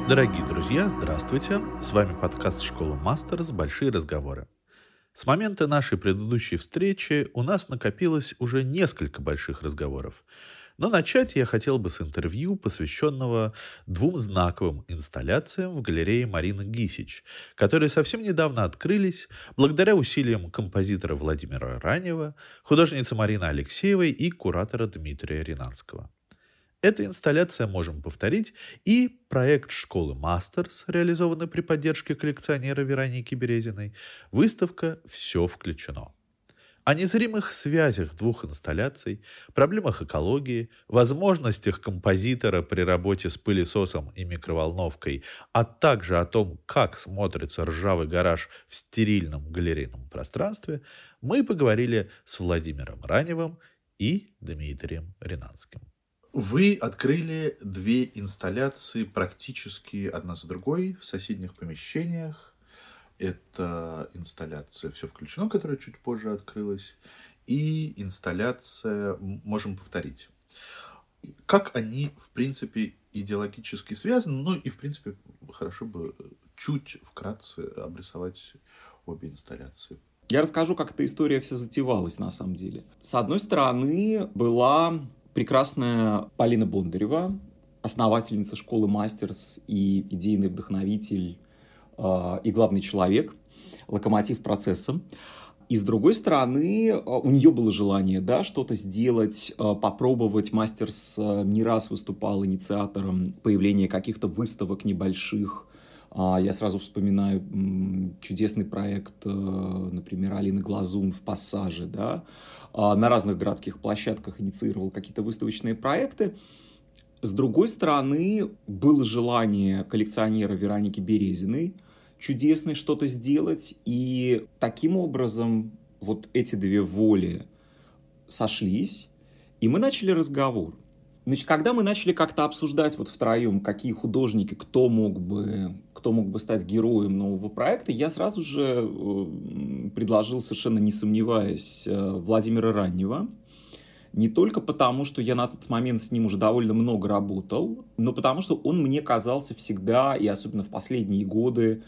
Дорогие друзья, здравствуйте! С вами подкаст «Школа Мастерс. Большие разговоры». С момента нашей предыдущей встречи у нас накопилось уже несколько больших разговоров. Но начать я хотел бы с интервью, посвященного двум знаковым инсталляциям в галерее Марины Гисич, которые совсем недавно открылись благодаря усилиям композитора Владимира Ранева, художницы Марины Алексеевой и куратора Дмитрия Ринанского. Эта инсталляция «Можем повторить» и проект школы Мастерс, реализованный при поддержке коллекционера Вероники Березиной, выставка «Все включено». О незримых связях двух инсталляций, проблемах экологии, возможностях композитора при работе с пылесосом и микроволновкой, а также о том, как смотрится ржавый гараж в стерильном галерейном пространстве, мы поговорили с Владимиром Раневым и Дмитрием Ринанским. Вы открыли две инсталляции практически одна за другой в соседних помещениях. Это инсталляция «Все включено», которая чуть позже открылась, и инсталляция «Можем повторить». Как они, в принципе, идеологически связаны, ну и, в принципе, хорошо бы чуть вкратце обрисовать обе инсталляции. Я расскажу, как эта история вся затевалась на самом деле. С одной стороны, была прекрасная Полина Бондарева, основательница школы Мастерс и идейный вдохновитель и главный человек, локомотив процесса. И с другой стороны, у нее было желание, что-то сделать, попробовать. Мастерс не раз выступал инициатором появления каких-то выставок небольших. Я сразу вспоминаю чудесный проект, например, Алины Глазун в «Пассаже», на разных городских площадках инициировал какие-то выставочные проекты. С другой стороны, было желание коллекционера Вероники Березиной чудесное что-то сделать, и таким образом вот эти две воли сошлись, и мы начали разговор. Значит, когда мы начали как-то обсуждать вот втроем, какие художники, кто мог бы стать героем нового проекта, я сразу же предложил, совершенно не сомневаясь, Владимира Ранева. Не только потому, что я на тот момент с ним уже довольно много работал, но потому что он мне казался всегда, и особенно в последние годы,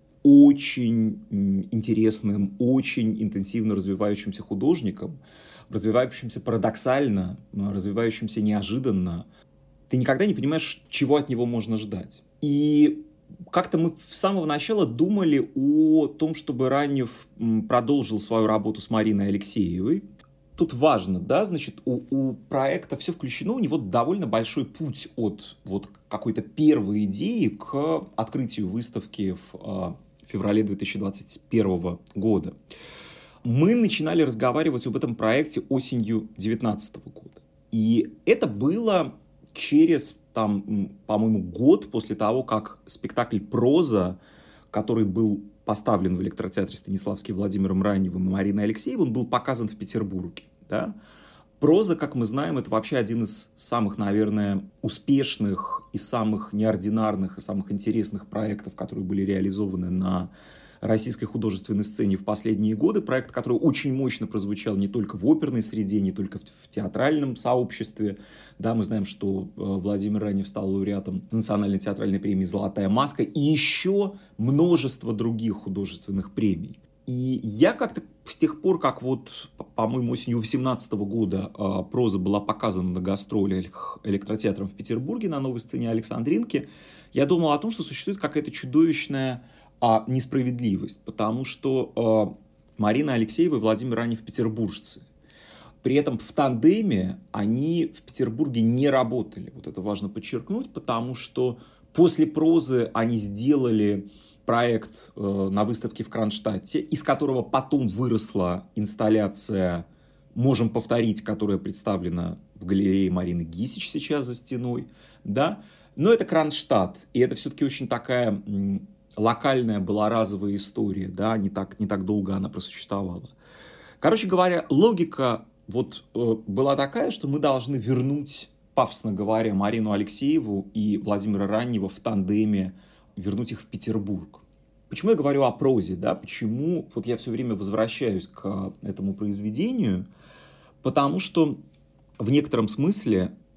очень интересным, очень интенсивно развивающимся художником, развивающимся парадоксально, развивающимся неожиданно. Ты никогда не понимаешь, чего от него можно ждать. И как-то мы с самого начала думали о том, чтобы Ранев продолжил свою работу с Мариной Алексеевой. Тут важно, значит, у проекта «Все включено», у него довольно большой путь от вот какой-то первой идеи к открытию выставки в феврале 2021 года. Мы начинали разговаривать об этом проекте осенью 2019 года. И это было через, по-моему, год после того, как спектакль «Проза», который был поставлен в электротеатре Станиславский Владимиром Раневым и Мариной Алексеевой, он был показан в Петербурге. «Проза», как мы знаем, это вообще один из самых, наверное, успешных и самых неординарных и самых интересных проектов, которые были реализованы на российской художественной сцене в последние годы. Проект, который очень мощно прозвучал не только в оперной среде, не только в театральном сообществе. Мы знаем, что Владимир Ранев стал лауреатом Национальной театральной премии «Золотая маска» и еще множество других художественных премий. И я как-то с тех пор, как по-моему, осенью 2018 года «Проза» была показана на гастролях электротеатром в Петербурге на новой сцене Александринки, я думал о том, что существует какая-то чудовищная несправедливость, потому что Марина Алексеева и Владимир Ранев петербуржцы. При этом в тандеме они в Петербурге не работали. Вот это важно подчеркнуть, потому что после «Прозы» они сделали проект на выставке в Кронштадте, из которого потом выросла инсталляция «Можем повторить», которая представлена в галерее Марины Гисич сейчас за стеной. Но это Кронштадт, и это все-таки очень такая локальная была разовая история, не так долго она просуществовала. Короче говоря, логика была такая, что мы должны вернуть, пафосно говоря, Марину Алексееву и Владимира Ранева в тандеме, вернуть их в Петербург. Почему я говорю о «Прозе», почему я все время возвращаюсь к этому произведению? Потому что в некотором смысле это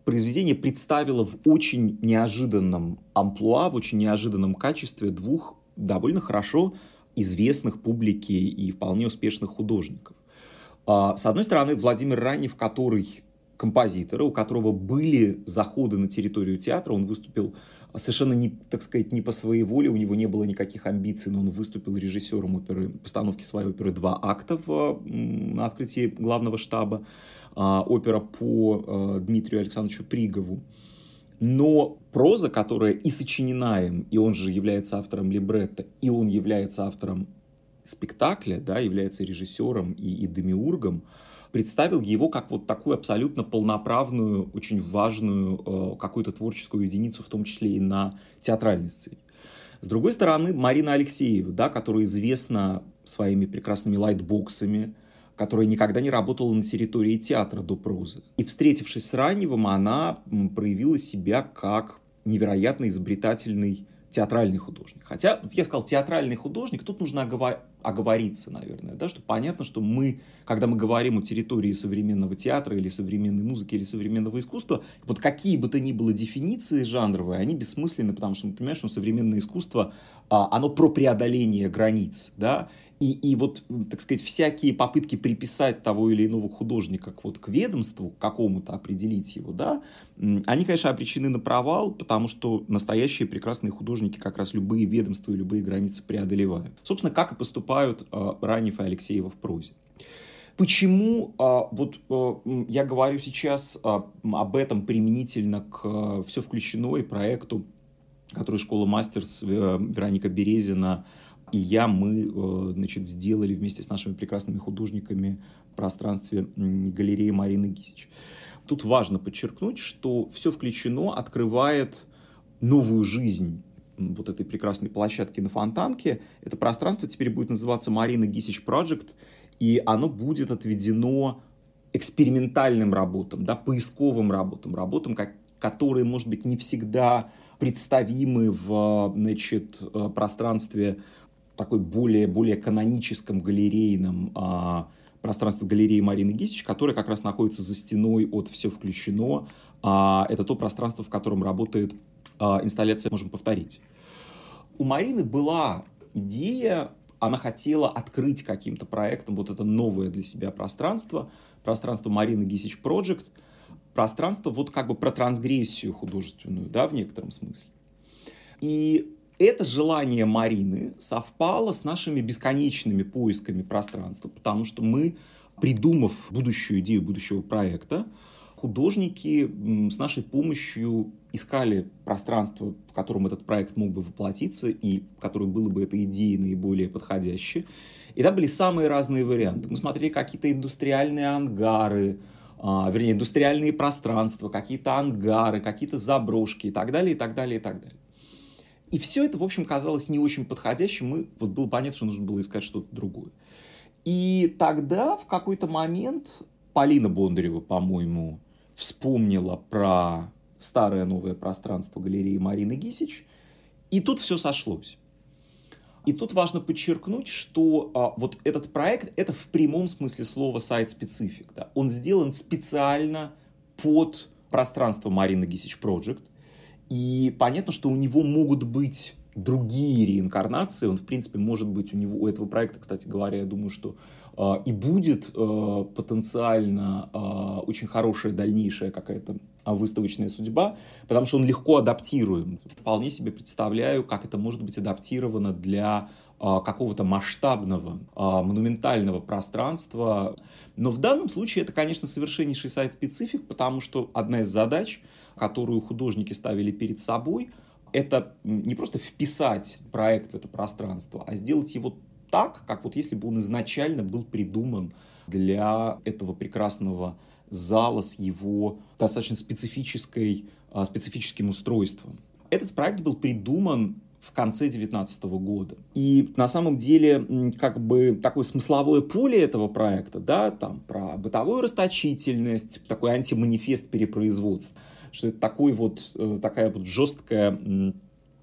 произведение представило в очень неожиданном амплуа, в очень неожиданном качестве двух довольно хорошо известных публике и вполне успешных художников. С одной стороны, Владимир Ранев, который композитор, у которого были заходы на территорию театра, он выступил совершенно, не, так сказать, не по своей воле, у него не было никаких амбиций, но он выступил режиссером постановки своей оперы «Два акта» на открытии главного штаба, опера по Дмитрию Александровичу Пригову. Но проза, которая и сочинена им, и он же является автором либретто, и он является автором спектакля, да, является режиссером и демиургом, представил его как вот такую абсолютно полноправную, очень важную какую-то творческую единицу, в том числе и на театральной сцене. С другой стороны, Марина Алексеева, да, которая известна своими прекрасными лайтбоксами, которая никогда не работала на территории театра до прозы. И, встретившись с Раневым, она проявила себя как невероятно изобретательный театральный художник. Хотя, вот я сказал театральный художник, тут нужно оговориться, наверное, да, что понятно, что мы, когда мы говорим о территории современного театра или современной музыки или современного искусства, вот какие бы то ни было дефиниции жанровые, они бессмысленны, потому что мы понимаем, что современное искусство, оно про преодоление границ, да, и вот, так сказать, всякие попытки приписать того или иного художника вот к ведомству, к какому-то определить его, да, они, конечно, обречены на провал, потому что настоящие прекрасные художники как раз любые ведомства и любые границы преодолевают. Собственно, как и поступают Ранев и Алексеева в прозе. Почему я говорю сейчас об этом применительно к «Все включено» и проекту, который «Школа Мастерс», Вероника Березина и мы, значит, сделали вместе с нашими прекрасными художниками в пространстве галереи Марины Гисич. Тут важно подчеркнуть, что «Все включено» открывает новую жизнь вот этой прекрасной площадки на Фонтанке. Это пространство теперь будет называться Marina Gisic Project, и оно будет отведено экспериментальным работам, да, поисковым работам, которые, может быть, не всегда представимы в, значит, пространстве такой более каноническом галерейном пространстве галереи Марины Гисич, которое как раз находится за стеной от «Все включено». Это то пространство, в котором работает инсталляция «Можем повторить». У Марины была идея, она хотела открыть каким-то проектом вот это новое для себя пространство Marina Gisic Project, пространство вот как бы про трансгрессию художественную, да, в некотором смысле. И это желание Марины совпало с нашими бесконечными поисками пространства, потому что мы, придумав будущую идею будущего проекта, художники с нашей помощью искали пространство, в котором этот проект мог бы воплотиться и которое было бы этой идеей наиболее подходящее. И там были самые разные варианты. Мы смотрели какие-то индустриальные ангары, индустриальные пространства, какие-то ангары, какие-то заброшки и так далее, и так далее, и так далее. И все это, в общем, казалось не очень подходящим. Вот было понятно, что нужно было искать что-то другое. И тогда в какой-то момент Полина Бондарева, по-моему, вспомнила про старое новое пространство галереи Марины Гисич, и тут все сошлось. И тут важно подчеркнуть, что вот этот проект — это в прямом смысле слова сайт-специфик. Да? Он сделан специально под пространство Marina Gisic Project. И понятно, что у него могут быть другие реинкарнации. Он, в принципе, может быть, у этого проекта, кстати говоря, я думаю, что и будет потенциально очень хорошая дальнейшая какая-то выставочная судьба, потому что он легко адаптируем. Вполне себе представляю, как это может быть адаптировано для какого-то масштабного, монументального пространства. Но в данном случае это, конечно, совершеннейший сайт-специфик, потому что одна из задач, которую художники ставили перед собой, это не просто вписать проект в это пространство, а сделать его так, как вот если бы он изначально был придуман для этого прекрасного зала с его достаточно специфическим устройством. Этот проект был придуман в конце 2019 года. И на самом деле, как бы такое смысловое поле этого проекта, да, там про бытовую расточительность, такой антиманифест перепроизводства, что это такая вот жесткая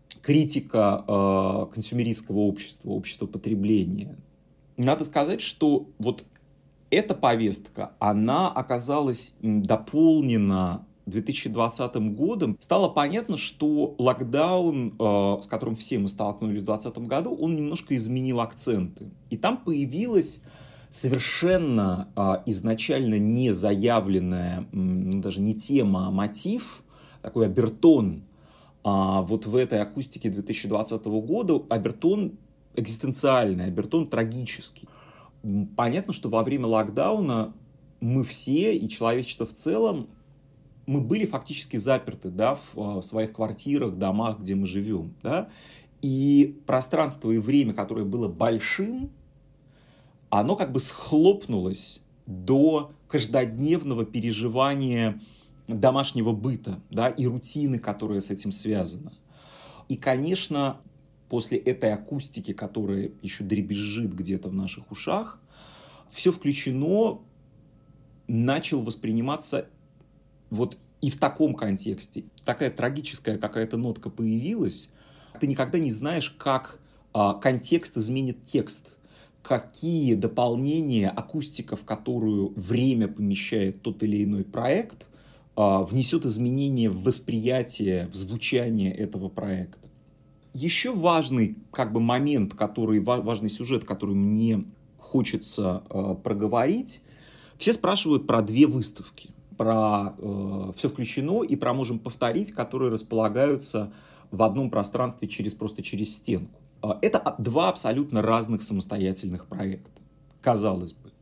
критика консюмеристского общества потребления. Надо сказать, что вот эта повестка, она оказалась дополнена 2020 годом стало понятно, что локдаун, с которым все мы столкнулись в 2020 году, он немножко изменил акценты. И там появилась совершенно изначально не заявленная, даже не тема, а мотив, такой обертон. Вот в этой акустике 2020 года обертон экзистенциальный, обертон трагический. Понятно, что во время локдауна мы все, и человечество в целом, мы были фактически заперты, да, в своих квартирах, домах, где мы живем. Да? И пространство и время, которое было большим, оно как бы схлопнулось до каждодневного переживания домашнего быта, да, и рутины, которая с этим связана. И, конечно, после этой акустики, которая еще дребезжит где-то в наших ушах, «Все включено» начал восприниматься вот и в таком контексте. Такая трагическая какая-то нотка появилась. Ты никогда не знаешь, как контекст изменит текст. Какие дополнения, акустика, в которую время помещает тот или иной проект, внесет изменения в восприятие, в звучание этого проекта. Еще важный момент, важный сюжет, который мне хочется проговорить. Все спрашивают про две выставки. Про «Все включено» и про «Можем повторить», которые располагаются в одном пространстве просто через стенку. Это два абсолютно разных самостоятельных проекта, казалось бы.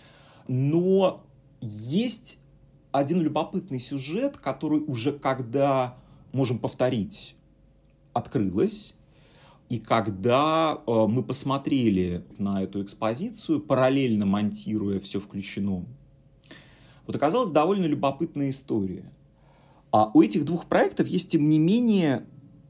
Но есть один любопытный сюжет, который уже когда «Можем повторить» открылась, и когда мы посмотрели на эту экспозицию, параллельно монтируя «Все включено», вот оказалась довольно любопытная история. А у этих двух проектов есть, тем не менее,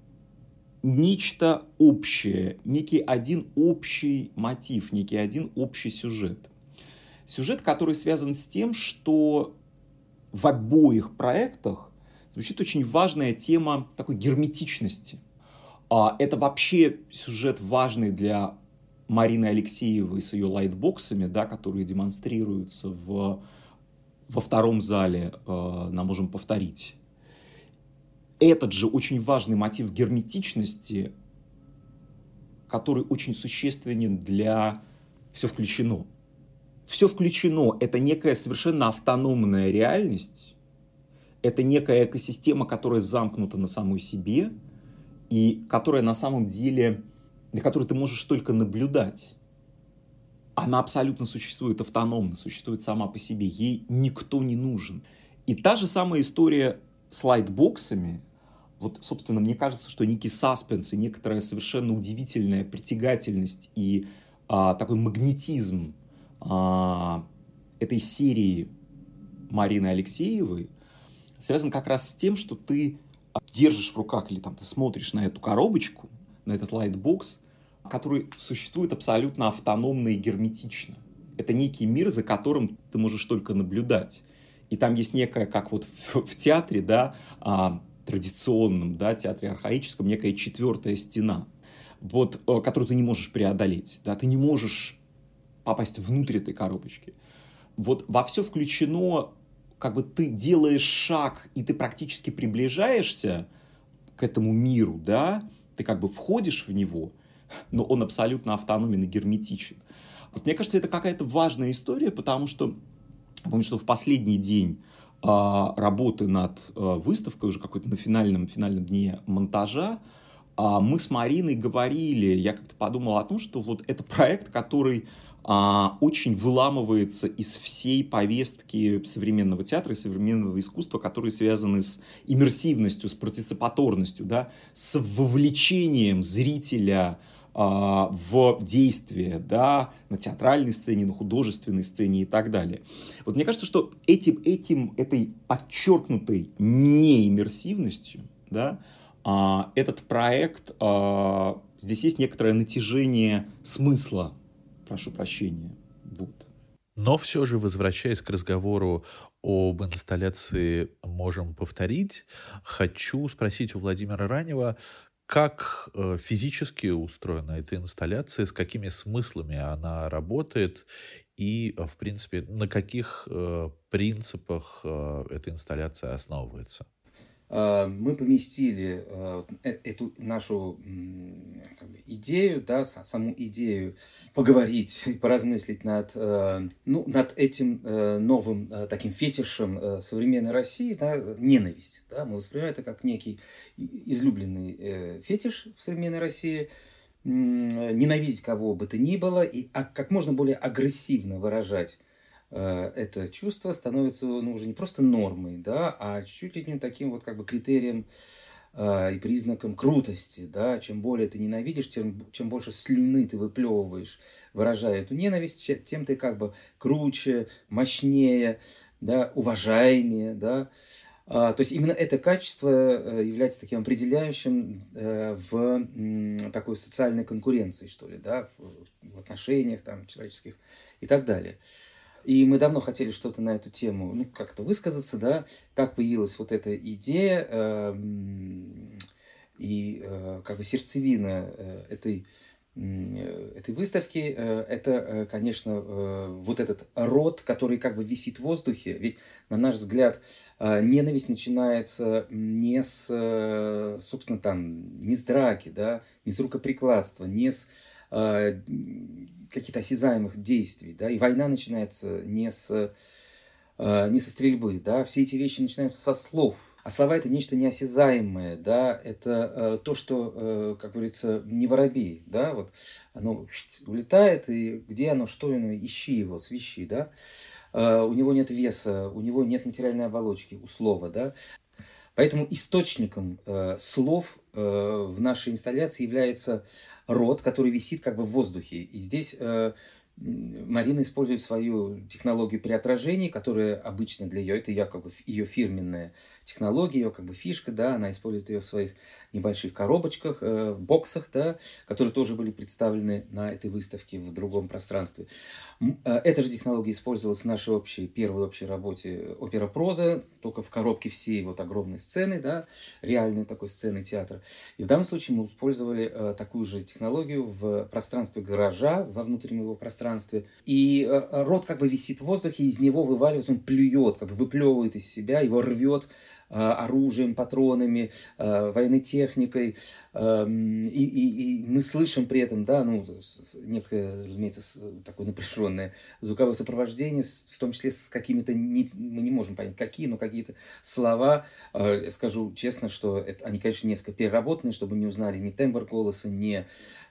нечто общее, некий один общий мотив, некий один общий сюжет. Сюжет, который связан с тем, что в обоих проектах звучит очень важная тема такой герметичности. Это вообще сюжет важный для Марины Алексеевой с ее лайтбоксами, да, которые демонстрируются во втором зале на «Можем повторить». Этот же очень важный мотив герметичности, который очень существенен для «Все включено». «Все включено» — это некая совершенно автономная реальность, это некая экосистема, которая замкнута на самой себе и которая на самом деле, для которой ты можешь только наблюдать. Она абсолютно существует автономно, существует сама по себе, ей никто не нужен. И та же самая история с лайтбоксами. Вот, собственно, мне кажется, что некий саспенс и некоторая совершенно удивительная притягательность и такой магнетизм этой серии Марины Алексеевой связан как раз с тем, что ты держишь в руках или там ты смотришь на эту коробочку, на этот лайтбокс, который существует абсолютно автономно и герметично. Это некий мир, за которым ты можешь только наблюдать. И там есть некая, как вот в театре, да, традиционном, да, театре архаическом, некая четвертая стена, вот, которую ты не можешь преодолеть. Да, ты не можешь попасть внутрь этой коробочки. Вот во «Все включено» как бы ты делаешь шаг, и ты практически приближаешься к этому миру, да, ты как бы входишь в него, но он абсолютно автономен и герметичен. Вот мне кажется, это какая-то важная история, потому что, помню, что в последний день работы над выставкой, уже какой-то на финальном дне монтажа, мы с Мариной говорили, я как-то подумал о том, что вот это проект, который очень выламывается из всей повестки современного театра и современного искусства, которые связаны с иммерсивностью, с партиципаторностью, да, с вовлечением зрителя в действие, да, на театральной сцене, на художественной сцене и так далее. Вот мне кажется, что этой подчеркнутой неиммерсивностью, да, этот проект, здесь есть некоторое натяжение смысла. Прошу прощения. Вот. Но все же, возвращаясь к разговору об инсталляции «Можем повторить», хочу спросить у Владимира Ранева, как физически устроена эта инсталляция, с какими смыслами она работает и, в принципе, на каких принципах эта инсталляция основывается? Мы поместили эту нашу как бы идею, да, саму идею поговорить, поразмыслить над этим новым таким фетишем современной России, да, ненависть. Да, мы воспринимаем это как некий излюбленный фетиш в современной России, ненавидеть кого бы то ни было и как можно более агрессивно выражать это чувство становится, ну, уже не просто нормой, да, а чуть ли не таким вот как бы критерием и признаком крутости, да. Чем более ты ненавидишь, чем больше слюны ты выплевываешь, выражая эту ненависть, тем ты как бы круче, мощнее, да, уважаемее, да. То есть именно это качество является таким определяющим в такой социальной конкуренции, что ли, да, в отношениях там человеческих и так далее. И мы давно хотели что-то на эту тему, ну, как-то высказаться, да. Так появилась вот эта идея, как бы сердцевина этой выставки, это, конечно, вот этот род, который как бы висит в воздухе. Ведь, на наш взгляд, ненависть начинается не с, собственно, там, не с драки, да, не с рукоприкладства, не с каких-то осязаемых действий, да, и война начинается не со стрельбы, да, все эти вещи начинаются со слов, а слова это нечто неосязаемое, да, это то, что, как говорится, не воробей, да, вот оно улетает, и где оно, что оно, ищи его, свищи, да, у него нет веса, у него нет материальной оболочки, у слова, да. Поэтому источником слов в нашей инсталляции является род, который висит как бы в воздухе. И здесь Марина использует свою технологию при отражении, которая обычно для ее, это якобы ее фирменная технология, ее как бы фишка, да, она использует ее в своих небольших коробочках, боксах, да, которые тоже были представлены на этой выставке в другом пространстве. Эта же технология использовалась в нашей первой общей работе «Опера-проза», только в коробке всей вот огромной сцены, да, реальной такой сцены театра. И в данном случае мы использовали такую же технологию в пространстве гаража, во внутреннем его пространстве. И рот как бы висит в воздухе, из него вываливается, он плюет, как бы выплевывает из себя, его рвет оружием, патронами, военной техникой. И мы слышим при этом, да, ну, некое, разумеется, такое напряженное звуковое сопровождение, в том числе с какими-то, мы не можем понять, какие, но какие-то слова. Скажу честно, что они, конечно, несколько переработаны, чтобы не узнали ни тембр голоса, ни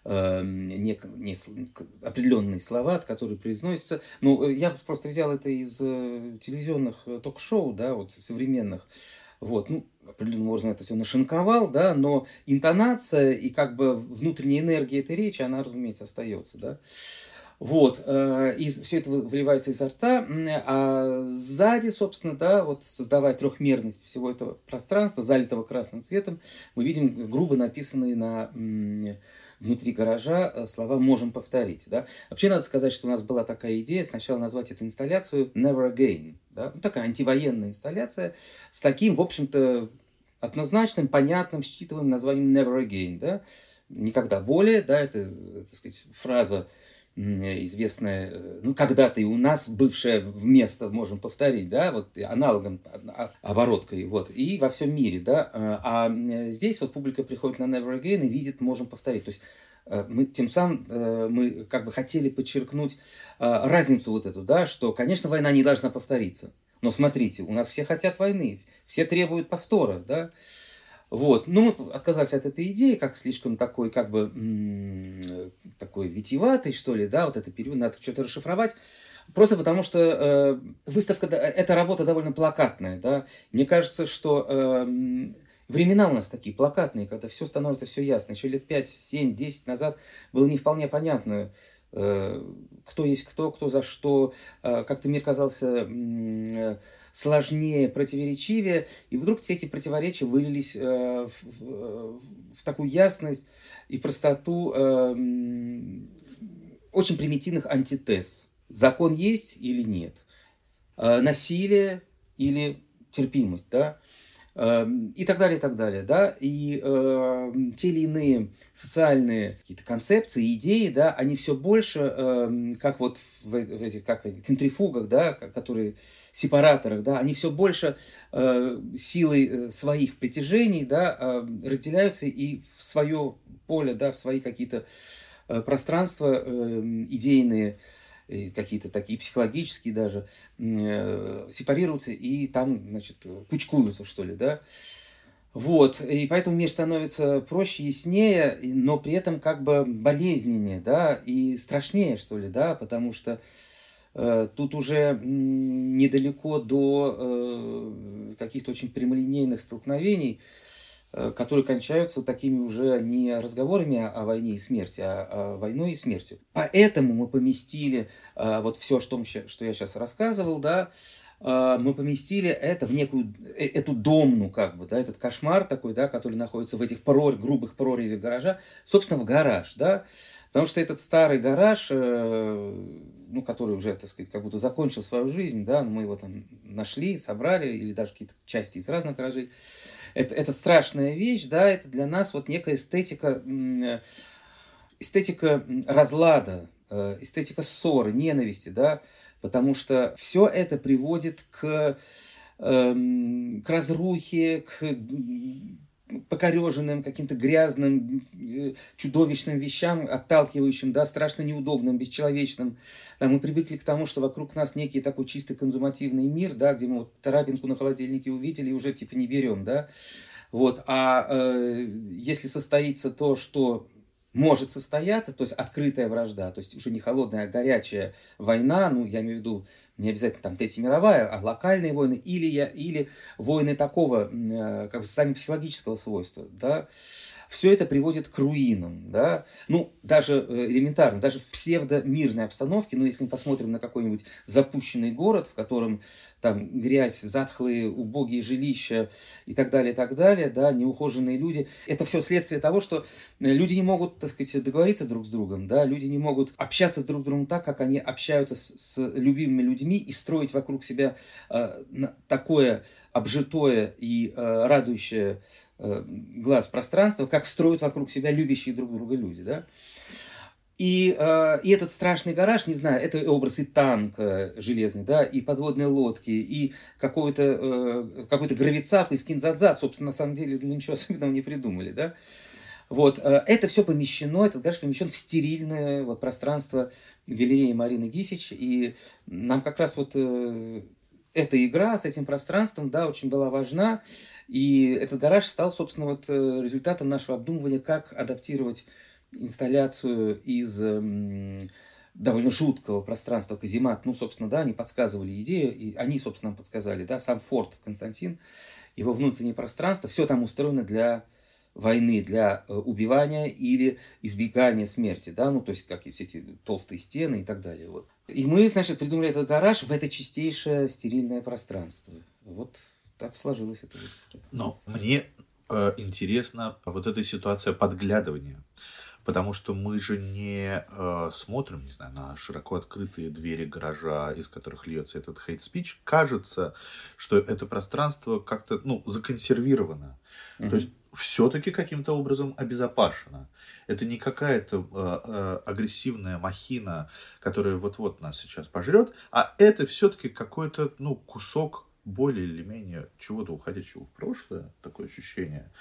определенные слова, которые произносятся. Ну, я просто взял это из телевизионных ток-шоу, да, вот современных. Вот, ну, определенным образом это все нашинковал, да, но интонация и как бы внутренняя энергия этой речи, она, разумеется, остается, да. Вот, и все это выливается изо рта, а сзади, собственно, да, вот создавая трехмерность всего этого пространства, залитого красным цветом, мы видим грубо написанные внутри гаража слова «можем повторить». Да? Вообще, надо сказать, что у нас была такая идея сначала назвать эту инсталляцию «Never Again». Да? Ну, такая антивоенная инсталляция с таким, в общем-то, однозначным, понятным, считываемым названием «Never Again». Да? Никогда более, да, это, так сказать, фраза известная, ну, когда-то и у нас бывшая вместо можем повторить, да, вот аналогом, обороткой, вот, и во всем мире, да, а здесь вот публика приходит на Never Again и видит можем повторить, то есть мы тем самым мы как бы хотели подчеркнуть разницу вот эту, да, что, конечно, война не должна повториться, но смотрите, у нас все хотят войны, все требуют повтора, да. Вот, ну, мы отказались от этой идеи, как слишком такой, как бы, такой витиеватый, что ли, да, вот это период, надо что-то расшифровать, просто потому что выставка, эта работа довольно плакатная, да, мне кажется, что времена у нас такие плакатные, когда все становится все ясно, еще лет 5, 7, 10 назад было не вполне понятно, кто есть кто за что, как-то мир казался сложнее, противоречивее, и вдруг все эти противоречия вылились в такую ясность и простоту очень примитивных антитез. Закон есть или нет? Насилие или терпимость, да? и так далее, и так далее, да, и те или иные социальные какие-то концепции, идеи, да, они все больше, как вот в этих, как центрифугах, да, которые сепараторах, да, они все больше силой своих притяжений, да, разделяются и в свое поле, да, в свои какие-то пространства идейные, какие-то такие психологические даже, сепарируются и там, значит, кучкуются, что ли, да. Вот, и поэтому мир становится проще, яснее, но при этом как бы болезненнее, да, и страшнее, что ли, да, потому что тут уже недалеко до каких-то очень прямолинейных столкновений, которые кончаются такими уже не разговорами о войне и смерти, а войной и смертью. Поэтому мы поместили вот все, что я сейчас рассказывал, да, мы поместили это в некую, эту домну, как бы, да, этот кошмар такой, да, который находится в этих грубых прорезях гаража, собственно, в гараж, да, потому что этот старый гараж, ну, который уже, так сказать, как будто закончил свою жизнь, да, мы его там нашли, собрали, или даже какие-то части из разных гаражей. Это страшная вещь, да, это для нас вот некая эстетика разлада, эстетика ссоры, ненависти, да, потому что все это приводит к разрухе, к покореженным, каким-то грязным, чудовищным вещам, отталкивающим, да, страшно неудобным, бесчеловечным. Да, мы привыкли к тому, что вокруг нас некий такой чистый консумативный мир, да, где мы вот царапинку на холодильнике увидели и уже типа не берем, да. Вот. Если состоится то, что может состояться, то есть открытая вражда, то есть уже не холодная, а горячая война, ну, я имею в виду не обязательно там Третья мировая, а локальные войны, или войны такого, как бы сами психологического свойства, да, все это приводит к руинам, да, ну, даже элементарно, даже в псевдомирной обстановке, ну, если мы посмотрим на какой-нибудь запущенный город, в котором там грязь, затхлые, убогие жилища и так далее, да, неухоженные люди, это все следствие того, что люди не могут, так сказать, договориться друг с другом, да, люди не могут общаться друг с другом так, как они общаются с любимыми людьми и строить вокруг себя такое обжитое и радующее глаз пространства, как строят вокруг себя любящие друг друга люди, да. И этот страшный гараж, не знаю, это образ и танка железный, да, и подводной лодки, и какой-то гравицап из Кинзадза, собственно, на самом деле мы ничего особенного не придумали, да. Вот, это все помещено, этот гараж помещен в стерильное вот пространство галереи Марины Гисич, и нам как раз вот эта игра с этим пространством, да, очень была важна, и этот гараж стал, собственно, вот результатом нашего обдумывания, как адаптировать инсталляцию из довольно жуткого пространства каземат. Ну, собственно, да, они подсказывали идею, и они, собственно, нам подсказали, да, сам форт Константин, его внутреннее пространство, все там устроено для войны, для убивания или избегания смерти, да, ну, то есть, как и все эти толстые стены и так далее, вот. И мы, значит, придумали этот гараж в это чистейшее стерильное пространство. Вот так сложилась эта выставка. Но мне интересна вот эта ситуация подглядывания. Потому что мы же не смотрим, не знаю, на широко открытые двери гаража, из которых льется этот хейт-спич. Кажется, что это пространство как-то, ну, законсервировано. То есть все-таки каким-то образом обезопасено. Это не какая-то агрессивная махина, которая вот-вот нас сейчас пожрет, а это все-таки какой-то, ну, кусок более или менее чего-то уходящего в прошлое, такое ощущение,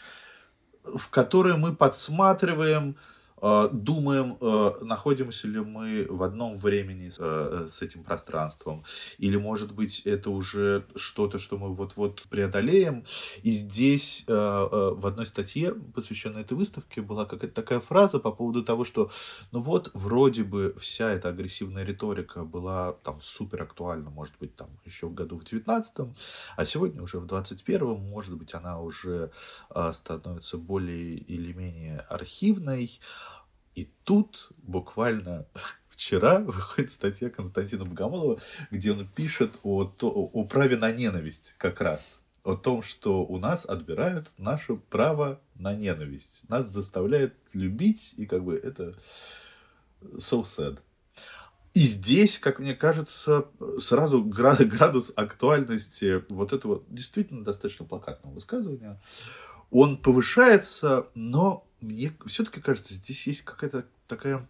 в которое мы подсматриваем, думаем, находимся ли мы в одном времени с этим пространством, или, может быть, это уже что-то, что мы вот-вот преодолеем. И здесь в одной статье, посвященной этой выставке, была какая-то такая фраза по поводу того, что, ну вот, вроде бы вся эта агрессивная риторика была там супер актуальна, может быть, там еще в году в 19-м, а сегодня уже в 21-м, может быть, она уже становится более или менее архивной. И тут буквально вчера выходит статья Константина Богомолова, где он пишет о праве на ненависть как раз. О том, что у нас отбирают наше право на ненависть. Нас заставляют любить, и как бы это so sad. И здесь, как мне кажется, сразу градус актуальности вот этого действительно достаточно плакатного высказывания, он повышается, но мне все-таки кажется, здесь есть какая-то такая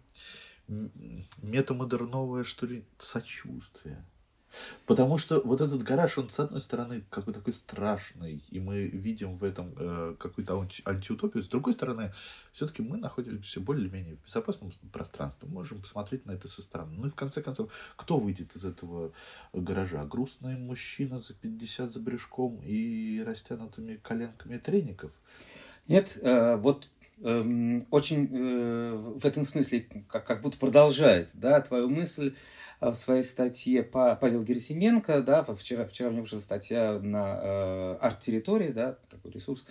метамодерновое, что ли, сочувствие. Потому что вот этот гараж, он, с одной стороны, как бы такой страшный, и мы видим в этом какую-то антиутопию. С другой стороны, все-таки мы находимся более-менее в безопасном пространстве. Мы можем посмотреть на это со стороны. Ну и в конце концов, кто выйдет из этого гаража? Грустный мужчина за 50 за брюшком и растянутыми коленками треников? Нет, вот очень в этом смысле как будто продолжает, да, твою мысль в своей статье Павел Герасименко, да, вчера у него вышла статья на арт-территории, да, такой ресурс,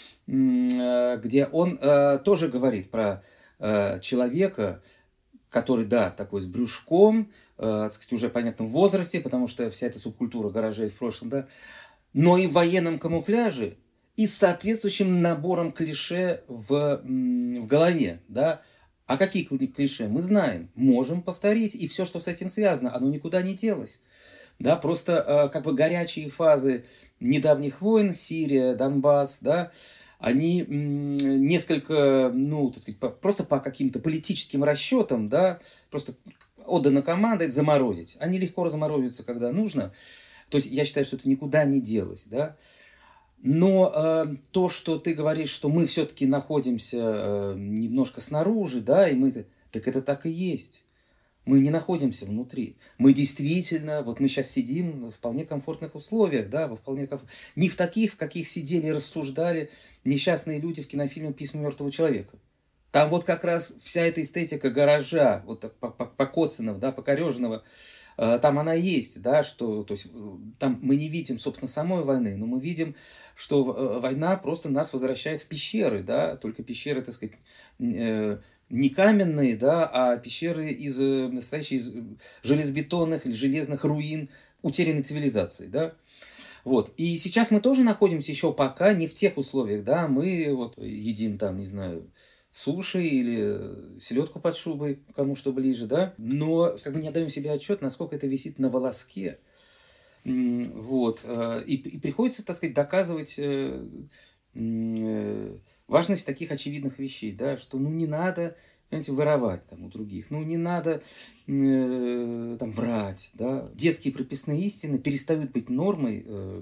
где он тоже говорит про человека, который, да, такой с брюшком, так сказать, уже понятно в возрасте, потому что вся эта субкультура гаражей в прошлом, да, но и в военном камуфляже, и с соответствующим набором клише в голове, да. А какие клише? Мы знаем, можем повторить, и все, что с этим связано, оно никуда не делось. Да, просто как бы горячие фазы недавних войн, Сирия, Донбасс, да, они несколько, ну, так сказать, просто по каким-то политическим расчетам, да, просто отдана команда заморозить. Они легко разморозятся, когда нужно. То есть я считаю, что это никуда не делось, да. Но то, что ты говоришь, что мы все-таки находимся немножко снаружи, да, и мы, так это так и есть. Мы не находимся внутри. Мы действительно, вот мы сейчас сидим в вполне комфортных условиях, да, не в таких, в каких сидели и рассуждали несчастные люди в кинофильме «Письма мертвого человека». Там вот как раз вся эта эстетика гаража, вот так покоцанного, да, покореженного, там она есть, да, что, то есть, там мы не видим, собственно, самой войны, но мы видим, что война просто нас возвращает в пещеры, да, только пещеры, так сказать, не каменные, да, а пещеры из настоящих из железобетонных или железных руин утерянной цивилизации, да. Вот. И сейчас мы тоже находимся еще пока не в тех условиях, да, мы вот едим там, не знаю, суши или селедку под шубой, кому что ближе, да, но как бы не отдаем себе отчет, насколько это висит на волоске. Вот. И приходится, так сказать, доказывать важность таких очевидных вещей, да, что ну не надо, понимаете, воровать там у других, ну не надо там врать, да. Детские прописные истины перестают быть нормой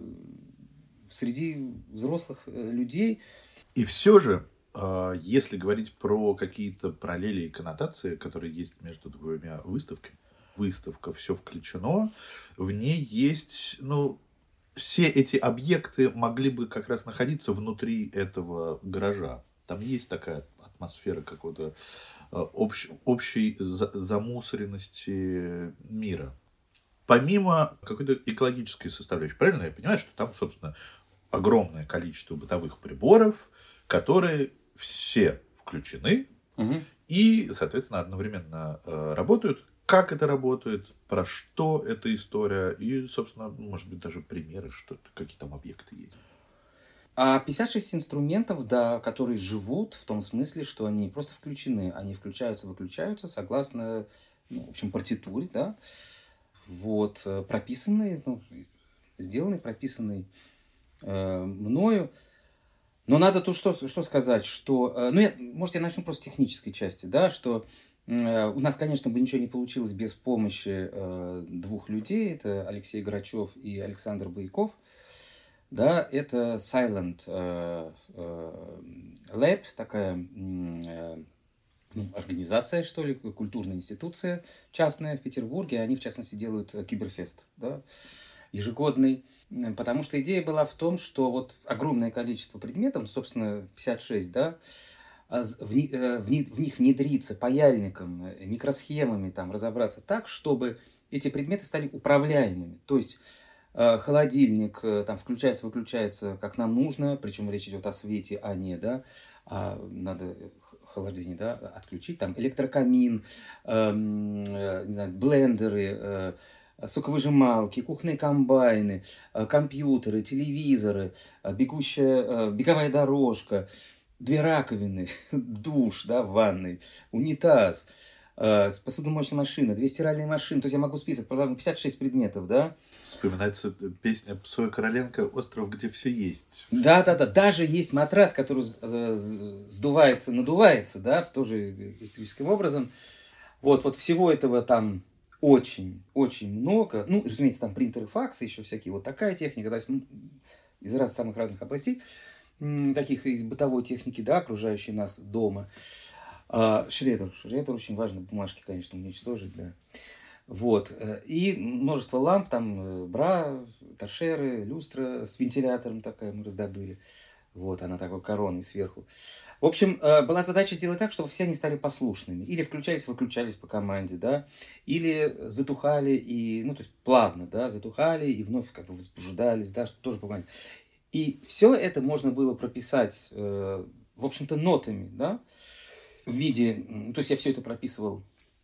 среди взрослых людей. И все же, если говорить про какие-то параллели и коннотации, которые есть между двумя выставками, выставка «Все включено», в ней есть, ну, все эти объекты могли бы как раз находиться внутри этого гаража. Там есть такая атмосфера какой-то общей замусоренности мира. Помимо какой-то экологической составляющей. Правильно я понимаю, что там, собственно, огромное количество бытовых приборов, которые все включены и, соответственно, одновременно работают. Как это работает, про что эта история и, собственно, может быть, даже примеры, какие там объекты есть. А 56 инструментов, да, которые живут в том смысле, что они просто включены. Они включаются-выключаются согласно, ну, в общем, партитуре, да. Вот, прописанные, ну, сделанные, прописанные мною. Но надо тут что сказать, что... Ну, может, я начну просто с технической части, да, что у нас, конечно, бы ничего не получилось без помощи двух людей. Это Алексей Грачев и Александр Бояков. Да, это Silent Lab, такая организация, что ли, культурная институция частная в Петербурге. Они, в частности, делают Киберфест, да, ежегодный. Потому что идея была в том, что вот огромное количество предметов, собственно, 56, да, в них внедриться паяльником, микросхемами, там, разобраться так, чтобы эти предметы стали управляемыми. То есть холодильник там включается-выключается как нам нужно, причем речь идет о свете, а не, да, надо холодильник, да, отключить, там электрокамин, не знаю, блендеры, соковыжималки, кухонные комбайны, компьютеры, телевизоры, беговая дорожка, 2 раковины, душ, да, в ванной, унитаз, посудомоечная машина, 2 стиральные машины. То есть я могу список, 56 предметов, да. Вспоминается песня Цоя Короленко «Остров, где все есть». Да. Даже есть матрас, который сдувается, надувается, да, тоже электрическим образом. Вот всего этого там очень много. Ну, разумеется, там принтеры, факсы, еще всякие. Вот такая техника, то есть из самых разных областей, таких из бытовой техники, да, окружающей нас дома. Шредер очень важно, бумажки, конечно, уничтожить, да. Вот. И множество ламп, там бра, торшеры, люстра с вентилятором такая мы раздобыли. Вот, она такой короной сверху. В общем, была задача сделать так, чтобы все они стали послушными. Или включались, выключались по команде, да, или затухали, и, ну, то есть плавно, да, затухали и вновь как бы возбуждались, да, что тоже по команде. И все это можно было прописать, в общем-то, нотами, да, в виде, то есть я все это прописывал,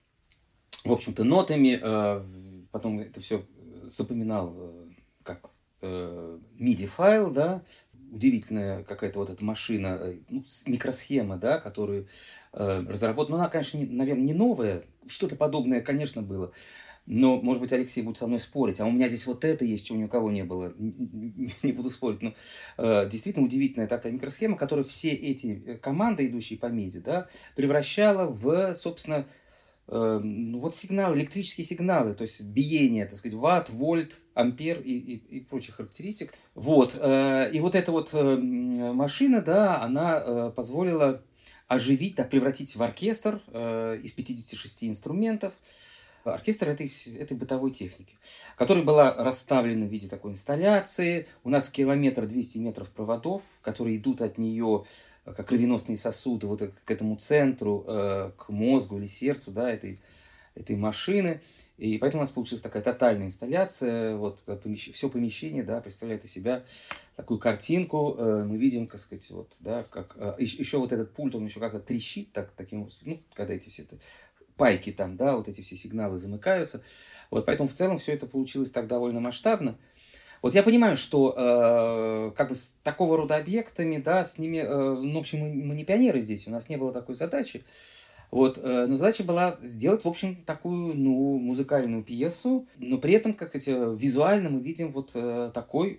в общем-то, нотами, потом это все запоминал как MIDI-файл, да, удивительная какая-то вот эта машина, ну, микросхема, да, которую разработана. Ну, она, конечно, наверное, не новая, что-то подобное, конечно, было. Но, может быть, Алексей будет со мной спорить. А у меня здесь вот это есть, чего ни у кого не было. Не буду спорить. Но действительно удивительная такая микросхема, которая все эти команды, идущие по MIDI, да, превращала в, собственно, ну, вот сигналы, электрические сигналы, то есть биение, так сказать, ватт, вольт, ампер и прочих характеристик. Вот. И вот эта вот машина, да, она позволила оживить, да, превратить в оркестр из 56 инструментов, оркестр этой бытовой техники, которая была расставлена в виде такой инсталляции. У нас 200 метров проводов, которые идут от нее, как кровеносные сосуды, вот к этому центру, к мозгу или сердцу, да, этой машины. И поэтому у нас получилась такая тотальная инсталляция. Вот все помещение, да, представляет из себя такую картинку. Мы видим, так сказать, вот, да, как еще вот этот пульт, он еще как-то трещит таким, ну, когда эти все пайки там, да, вот эти все сигналы замыкаются. Вот поэтому в целом все это получилось так довольно масштабно. Вот я понимаю, что как бы с такого рода объектами, да, с ними, ну, в общем, мы не пионеры здесь, у нас не было такой задачи. Вот, но задача была сделать, в общем, такую, ну, музыкальную пьесу, но при этом, как сказать, визуально мы видим вот такой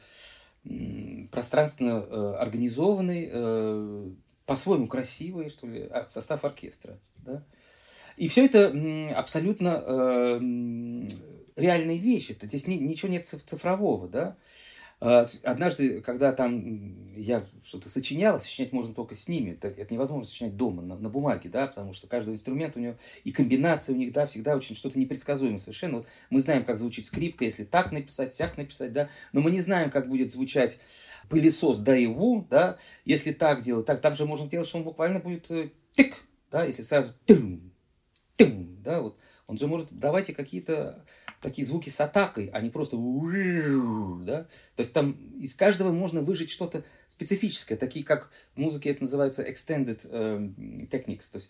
пространственно организованный, по-своему красивый, что ли, состав оркестра, да. И все это абсолютно реальные вещи. То здесь ничего нет цифрового, да. Однажды, когда там я что-то сочинял, сочинять можно только с ними. Это невозможно сочинять дома, на бумаге, да, потому что каждый инструмент у него, и комбинация у них, да, всегда очень что-то непредсказуемое совершенно. Вот мы знаем, как звучит скрипка, если так написать, сяк написать, да, но мы не знаем, как будет звучать пылесос Daewoo, да, если так делать, так, там же можно делать, что он буквально будет тык, да, если сразу да, вот он же может давать и какие-то такие звуки с атакой, а не просто да. То есть там из каждого можно выжать что-то специфическое, такие как в музыке это называется extended techniques, то есть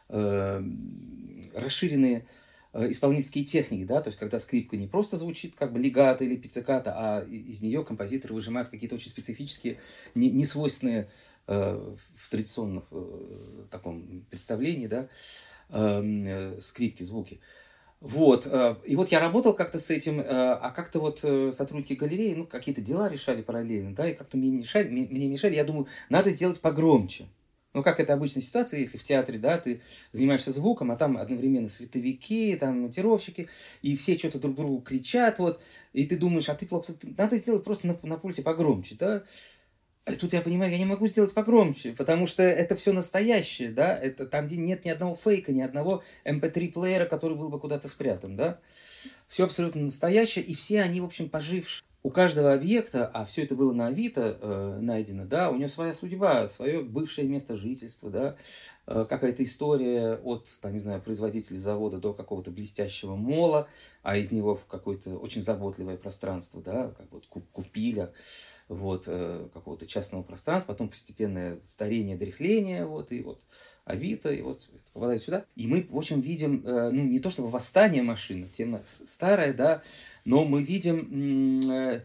расширенные исполнительские техники, да, то есть когда скрипка не просто звучит как бы легато или пиццикато, а из нее композиторы выжимают какие-то очень специфические, несвойственные в традиционном таком представлении, да, скрипки, звуки. Вот. И вот я работал как-то с этим, а как-то вот сотрудники галереи, ну, какие-то дела решали параллельно, да, и как-то мне мешали, я думаю, надо сделать погромче. Ну, как это обычная ситуация, если в театре, да, ты занимаешься звуком, а там одновременно световики, там монтировщики, и все что-то друг другу кричат, вот, и ты думаешь, а ты плохо, надо сделать просто на пульте погромче, да. И тут я понимаю, я не могу сделать погромче, потому что это все настоящее, да, это там, где нет ни одного фейка, ни одного MP3-плеера, который был бы куда-то спрятан, да. Все абсолютно настоящее, и все они, в общем, пожившие. У каждого объекта, а все это было на Авито найдено, да, у него своя судьба, свое бывшее место жительства, да, какая-то история от, там, не знаю, производителя завода до какого-то блестящего мола, а из него в какое-то очень заботливое пространство, да, как вот купили, вот, какого-то частного пространства, потом постепенное старение, дряхление, вот, и вот Авито, и вот попадает сюда. И мы, в общем, видим, ну, не то чтобы восстание машины, тема старая, да, но мы видим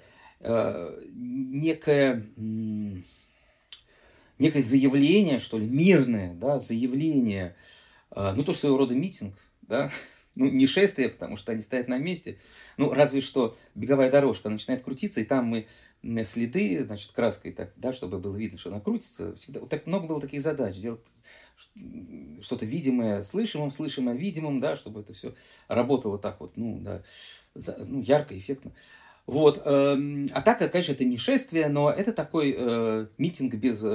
некое заявление, что ли, мирное, да, заявление ну, тоже своего рода митинг, да, ну, не шествие, потому что они стоят на месте, ну, разве что беговая дорожка начинает крутиться, и там мы следы, значит, краской, так, да, чтобы было видно, что она крутится. Всегда, вот так много было таких задач, сделать что-то видимое слышимым, слышимое видимым, да, чтобы это все работало так вот, ну, да, ну, ярко, эффектно. Вот. А так, конечно, это не шествие, но это такой митинг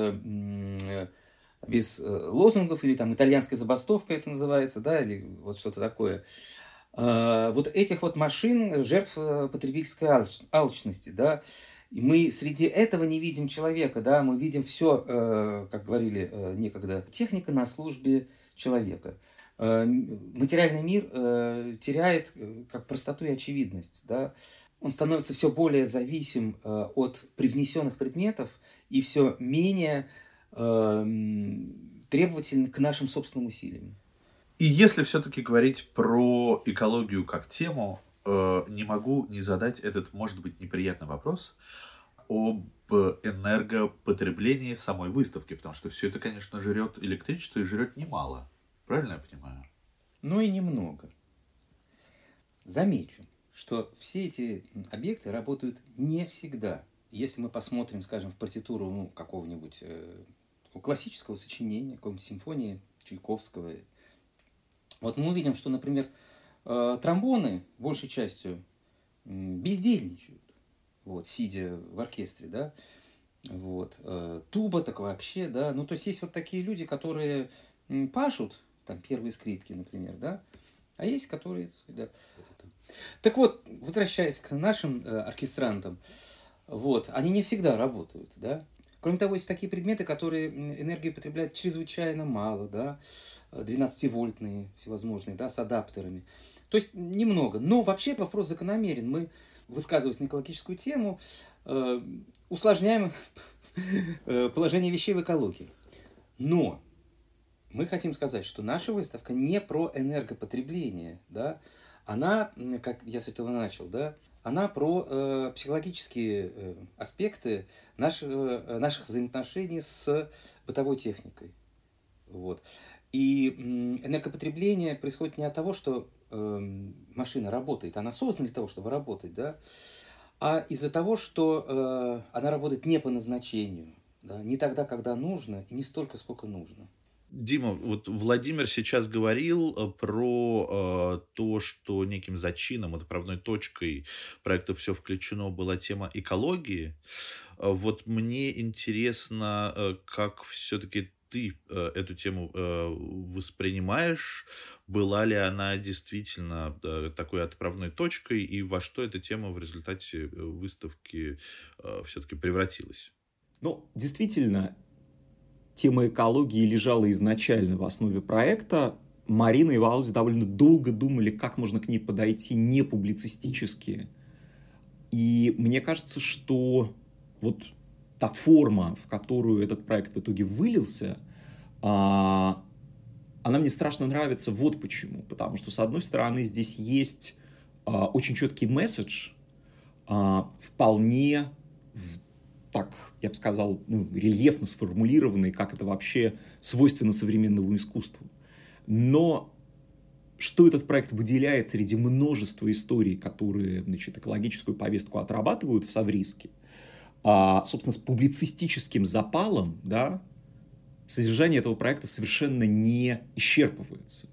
без лозунгов, или там итальянская забастовка это называется, да, или вот что-то такое. Вот этих вот машин, жертв потребительской алчности, да, и мы среди этого не видим человека, да, мы видим все, как говорили некогда, техника на службе человека. Материальный мир теряет как простоту и очевидность, да, он становится все более зависим от привнесенных предметов и все менее требователен к нашим собственным усилиям. И если все-таки говорить про экологию как тему, не могу не задать этот, может быть, неприятный вопрос об энергопотреблении самой выставки, потому что все это, конечно, жрет электричество и жрет немало. Правильно я понимаю? Ну и немного. Замечу, что все эти объекты работают не всегда. Если мы посмотрим, скажем, в партитуру ну, какого-нибудь классического сочинения, какой-нибудь симфонии Чайковского, вот мы увидим, что, например, тромбоны большей частью бездельничают, вот, сидя в оркестре, да, вот, туба так вообще, да, ну, то есть есть вот такие люди, которые пашут, там, первые скрипки, например, да, а есть, которые, да, вот это. Так вот, возвращаясь к нашим оркестрантам, вот, они не всегда работают, да. Кроме того, есть такие предметы, которые энергию потребляют чрезвычайно мало, да, 12-вольтные всевозможные, да, с адаптерами. То есть немного. Но вообще вопрос закономерен. Мы, высказываясь на экологическую тему, усложняем положение вещей в экологии. Но мы хотим сказать, что наша выставка не про энергопотребление, да, она, как я с этого начал, да, она про психологические аспекты наших взаимоотношений с бытовой техникой. Вот. И энергопотребление происходит не от того, что машина работает, она создана для того, чтобы работать, да, а из-за того, что она работает не по назначению, да, не тогда, когда нужно, и не столько, сколько нужно. Дима, вот Владимир сейчас говорил про то, что неким зачином, отправной точкой проекта «Все включено» была тема экологии. Вот мне интересно, как все-таки ты эту тему воспринимаешь, была ли она действительно такой отправной точкой, и во что эта тема в результате выставки все-таки превратилась? Ну, действительно, тема экологии лежала изначально в основе проекта. Марина и Володя довольно долго думали, как можно к ней подойти не публицистически. И мне кажется, что вот та форма, в которую этот проект в итоге вылился, она мне страшно нравится вот почему. Потому что, с одной стороны, здесь есть очень четкий месседж, вполне так, я бы сказал, рельефно сформулированный, как это вообще свойственно современному искусству. Но что этот проект выделяет среди множества историй, которые, значит, экологическую повестку отрабатывают в Совриске, собственно, с публицистическим запалом, да, содержание этого проекта совершенно не исчерпывается.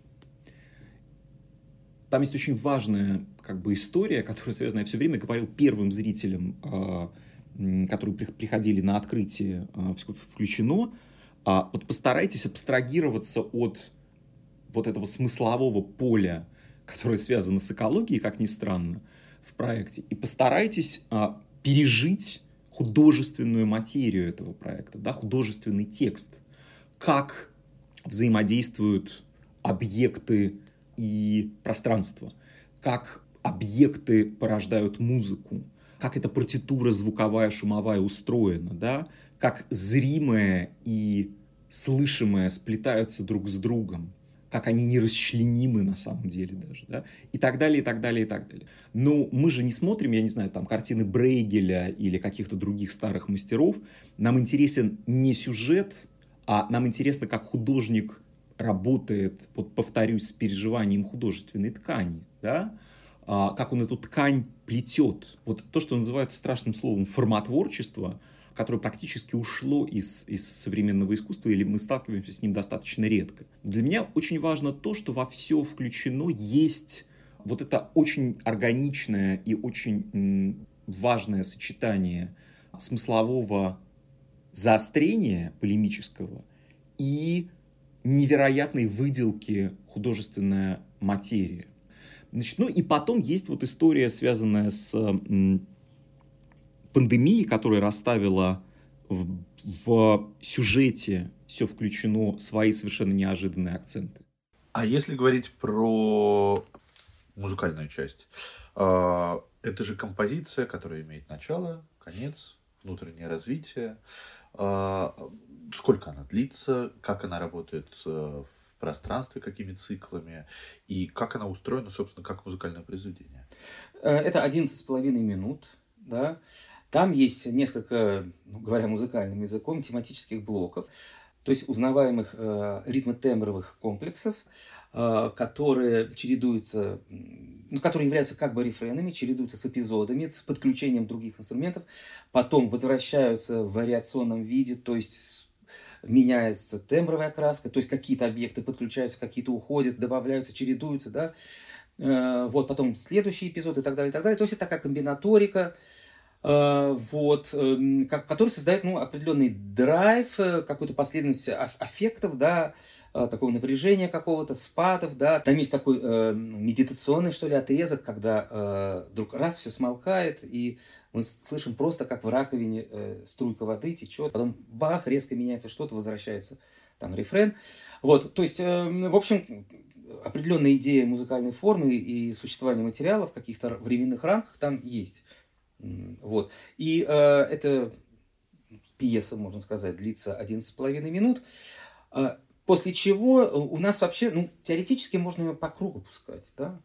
Там есть очень важная история, которая связана, я все время говорил первым зрителям, которые приходили на открытие «Включено», вот постарайтесь абстрагироваться от вот этого смыслового поля, которое связано с экологией, как ни странно, в проекте, и постарайтесь пережить художественную материю этого проекта, да, художественный текст, как взаимодействуют объекты и пространство, как объекты порождают музыку, как эта партитура звуковая, шумовая устроена, да, как зримое и слышимое сплетаются друг с другом, как они нерасчленимы на самом деле даже, да, и так далее, и так далее, и так далее. Но мы же не смотрим, я не знаю, там, картины Брейгеля или каких-то других старых мастеров. Нам интересен не сюжет, а нам интересно, как художник работает, вот повторюсь, с переживанием художественной ткани, да, как он эту ткань плетет. Вот то, что называется страшным словом формотворчество, которое практически ушло из современного искусства, или мы сталкиваемся с ним достаточно редко. Для меня очень важно то, что во все включено есть вот это очень органичное и очень важное сочетание смыслового заострения полемического и невероятной выделки художественная материя. Значит, ну и потом есть вот история, связанная с пандемией, которая расставила в сюжете все включено свои совершенно неожиданные акценты. А если говорить про музыкальную часть, это же композиция, которая имеет начало, конец, внутреннее развитие. Сколько она длится, как она работает в пространстве, какими циклами, и как она устроена, собственно, как музыкальное произведение? Это 11,5 минут, да. Там есть несколько, говоря музыкальным языком, тематических блоков, то есть узнаваемых ритмо-тембровых комплексов, которые чередуются, которые являются как бы рефренами, чередуются с эпизодами, с подключением других инструментов, потом возвращаются в вариационном виде, то есть меняется тембровая окраска, то есть какие-то объекты подключаются, какие-то уходят, добавляются, чередуются, да, вот потом следующий эпизод и так далее, и так далее. То есть это такая комбинаторика, вот, который создает, определенный драйв, какую-то последовательность аффектов, да, такого напряжения какого-то, спадов, да. Там есть такой медитационный, что ли, отрезок, когда вдруг раз все смолкает, и мы слышим просто, как в раковине струйка воды течет, потом бах, резко меняется что-то, возвращается там рефрен. Вот, то есть, в общем, определенная идея музыкальной формы и существования материала в каких-то временных рамках там есть. Вот. И эта пьеса, можно сказать, длится 11,5 минут, после чего у нас вообще, теоретически можно ее по кругу пускать, да?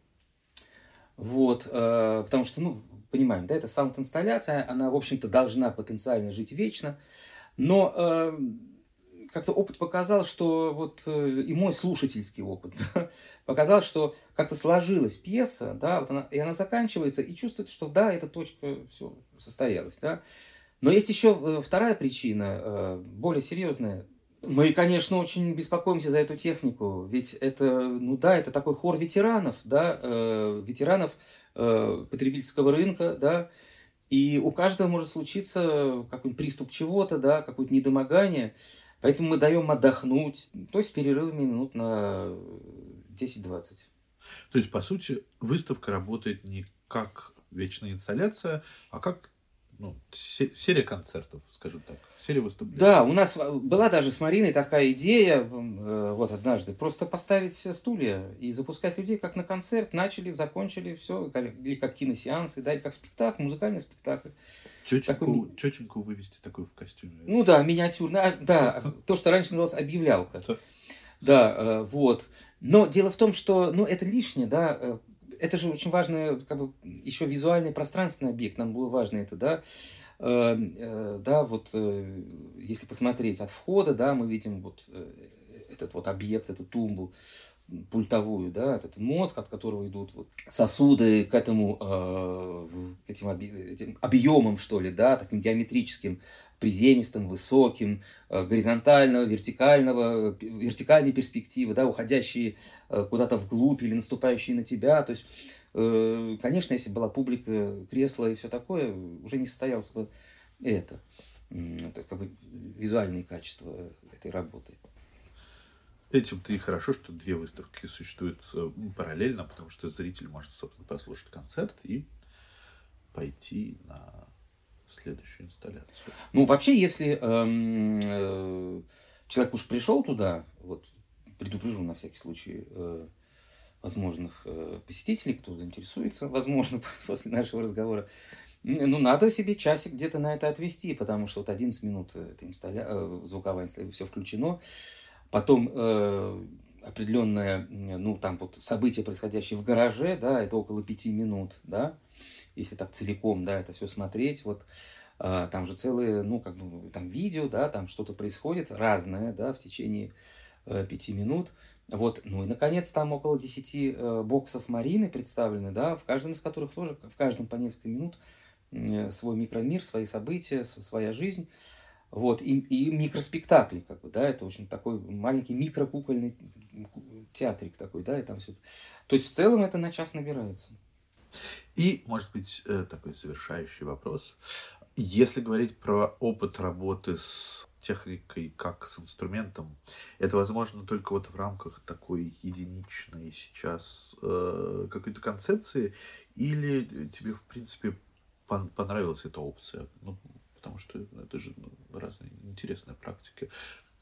Вот, потому что, понимаем, да, это саунд-инсталляция, она, в общем-то, должна потенциально жить вечно, но как-то опыт показал, что вот и мой слушательский опыт показал, что как-то сложилась пьеса, да, вот она заканчивается, и чувствуется, что да, эта точка все состоялась, да. Но есть еще вторая причина, более серьезная. Мы, конечно, очень беспокоимся за эту технику, ведь это, это такой хор ветеранов, да, ветеранов потребительского рынка, да, и у каждого может случиться какой-нибудь приступ чего-то, да, какое-то недомогание. Поэтому мы даем отдохнуть, то есть с перерывами минут на 10-20. То есть, по сути, выставка работает не как вечная инсталляция, а как серия концертов, скажем так, серия выступлений. Да, у нас была даже с Мариной такая идея, вот однажды, просто поставить стулья и запускать людей как на концерт, начали, закончили, все, или как киносеансы, да, или как спектакль, музыкальный спектакль. Тетеньку вывести такую в костюме. Миниатюрно. Да, то, что раньше называлось объявлялка. Да, вот. Но дело в том, что, это лишнее, да. Это же очень важный, еще визуальный пространственный объект. Нам было важно это, да. Да, вот, если посмотреть от входа, да, мы видим вот этот вот объект, эту тумбу пультовую, да, этот мозг, от которого идут вот сосуды к этим объемам, что ли, да, таким геометрическим, приземистым, высоким, горизонтальной перспективы, да, уходящие куда-то вглубь или наступающие на тебя. То есть, конечно, если была публика, кресла и все такое, уже не состоялось бы это. То есть, визуальные качества этой работы. Этим-то и хорошо, что две выставки существуют параллельно, потому что зритель может, собственно, прослушать концерт и пойти на следующую инсталляцию. Вообще, если человек уж пришел туда, вот предупрежу на всякий случай возможных посетителей, кто заинтересуется, возможно, после нашего разговора, надо себе часик где-то на это отвести, потому что вот 11 минут это звуковая инсталляция, все включено. Потом определенное, там вот событие, происходящее в гараже, да, это около 5 минут, да, если так целиком, да, это все смотреть, вот, там же целые, там видео, да, там что-то происходит разное, да, в течение 5 минут. Вот. Ну и, наконец, там около 10 боксов Марины представлены, да, в каждом из которых тоже, в каждом по несколько минут свой микромир, свои события, своя жизнь. Вот, и микроспектакли, как бы, да, это, в общем, такой маленький микрокукольный театрик такой, да, и там все. То есть, в целом, это на час набирается. И, может быть, такой завершающий вопрос. Если говорить про опыт работы с техникой как с инструментом, это возможно только вот в рамках такой единичной сейчас какой-то концепции, или тебе, в принципе, понравилась эта опция? Ну, потому что это же разные интересные практики.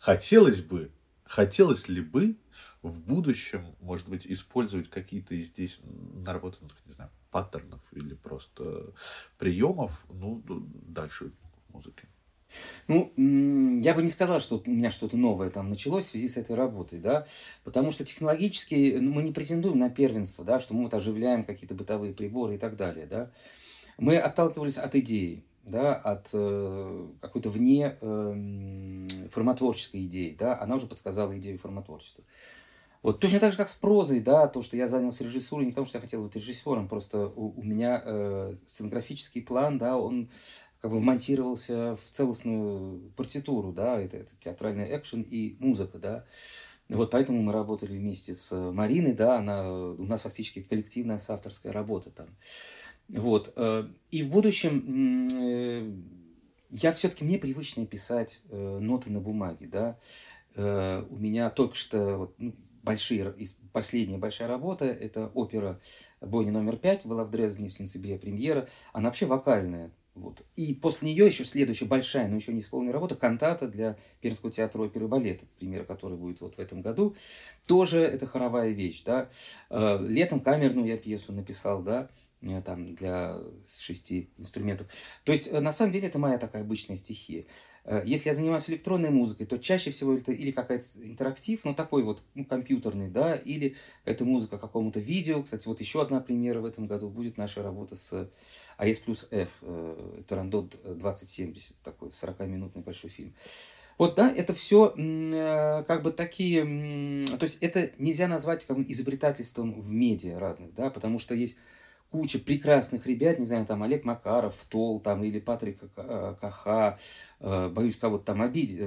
Хотелось ли бы в будущем, может быть, использовать какие-то из здесь наработанных, не знаю, паттернов или просто приемов, ну, дальше в музыке? Ну, я бы не сказал, что у меня что-то новое там началось в связи с этой работой, да, потому что технологически мы не претендуем на первенство, да, что мы вот оживляем какие-то бытовые приборы и так далее, да. Мы отталкивались от идеи, да, от какой-то вне формотворческой идеи, да, она уже подсказала идею формотворчества. Вот точно так же, как с прозой, да, то, что я занялся режиссурой, не потому что я хотел быть режиссером, просто у меня сценографический план, да, он как бы вмонтировался в целостную партитуру, да, это театральный экшен и музыка, да. Вот поэтому мы работали вместе с Мариной, да, у нас фактически коллективная соавторская работа там. Вот. И в будущем я все-таки, мне привычнее писать ноты на бумаге, да. У меня только что вот, последняя большая работа, это опера «Бонни номер 5», была в Дрездене в сентябре премьера, она вообще вокальная. Вот. И после нее еще следующая большая, но еще не исполненная работа, кантата для Пермского театра оперы и балета, премьера которой будет вот в этом году. Тоже это хоровая вещь, да. Летом камерную я пьесу написал, да, там для 6 инструментов. То есть, на самом деле, это моя такая обычная стихия. Если я занимаюсь электронной музыкой, то чаще всего это или какой-то интерактив, ну, такой вот, ну, компьютерный, да, или какая-то музыка к какому-то видео. Кстати, вот еще одна премьера в этом году будет наша работа с АЭС плюс F, Турандот 2070, такой 40-минутный большой фильм. Вот, да, это все как бы такие, то есть это нельзя назвать как бы изобретательством в медиа разных, да, потому что есть куча прекрасных ребят, не знаю, там Олег Макаров, Тол, там, или Патрик Каха, боюсь кого-то там обидеть,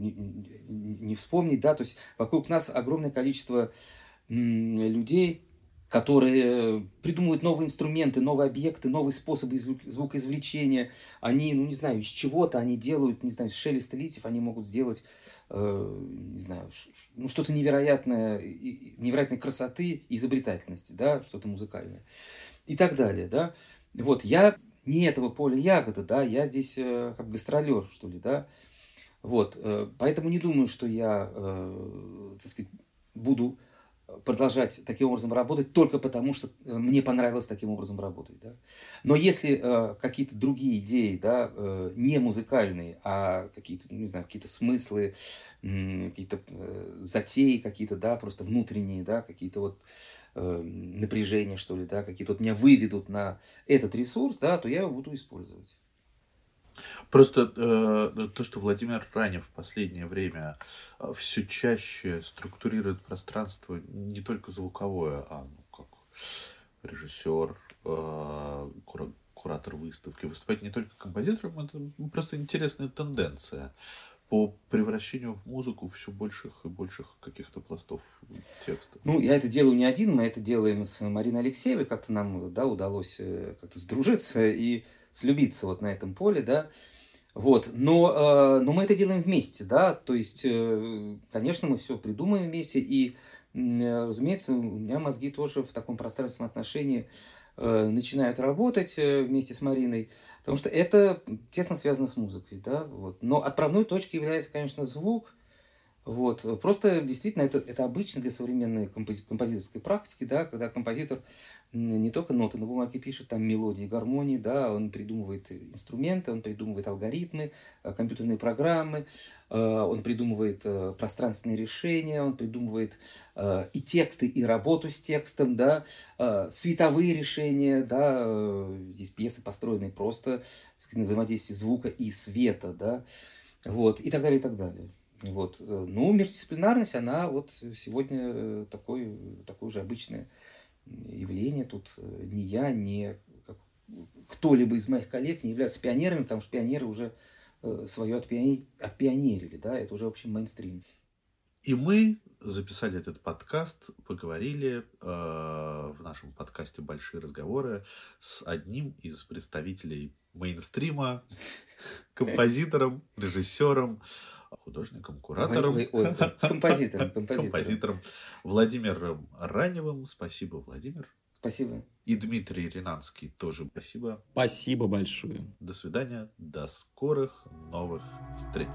не вспомнить, да, то есть вокруг нас огромное количество людей, которые придумывают новые инструменты, новые объекты, новые способы звукоизвлечения. Они, ну, не знаю, из чего-то они делают, не знаю, из шелеста листьев они могут сделать, не знаю, ну, что-то невероятное, невероятной красоты, изобретательности, да, что-то музыкальное. И так далее, да. Вот, я не этого поля ягода, да, я здесь как гастролер, что ли, да. Вот, поэтому не думаю, что я, так сказать, буду продолжать таким образом работать только потому, что мне понравилось таким образом работать, да. Но если какие-то другие идеи, да, не музыкальные, а какие-то, не знаю, какие-то смыслы, какие-то затеи какие-то, да, просто внутренние, да, какие-то вот напряжения, что ли, да, какие-то вот меня выведут на этот ресурс, да, то я его буду использовать. Просто то, что Владимир Ранев в последнее время все чаще структурирует пространство не только звуковое, а ну, как режиссер, куратор выставки, выступать не только композитором, это просто интересная тенденция по превращению в музыку все больших и больших каких-то пластов текста. Ну, я это делаю не один, мы это делаем с Мариной Алексеевой, как-то нам, да, удалось как-то сдружиться и слюбиться вот на этом поле, да. Вот, но мы это делаем вместе, да, то есть, конечно, мы все придумаем вместе, и, разумеется, у меня мозги тоже в таком пространственном отношении начинают работать вместе с Мариной, потому что это тесно связано с музыкой, да, вот. Но отправной точкой является, конечно, звук, вот. Просто действительно это обычно для современной композиторской практики, да, когда композитор не только ноты на бумаге пишет, там мелодии, гармонии, да, он придумывает инструменты, он придумывает алгоритмы, компьютерные программы, он придумывает пространственные решения, он придумывает и тексты, и работу с текстом, да, световые решения, да, есть пьесы, построенные просто, так сказать, на взаимодействии звука и света, да, вот, и так далее, и так далее. Вот. Ну, междисциплинарность, она вот сегодня такое уже обычное явление. Тут ни я, ни кто-либо из моих коллег не являются пионерами, потому что пионеры уже свое отпионерили, да, это уже, в общем, мейнстрим. И мы записали этот подкаст, поговорили в нашем подкасте «Большие разговоры» с одним из представителей мейнстрима, композитором, режиссером, художником, куратором, композитором Владимиром Раневым. Спасибо, Владимир. Спасибо. И Дмитрий Ринанский тоже спасибо. Спасибо большое. До свидания. До скорых новых встреч.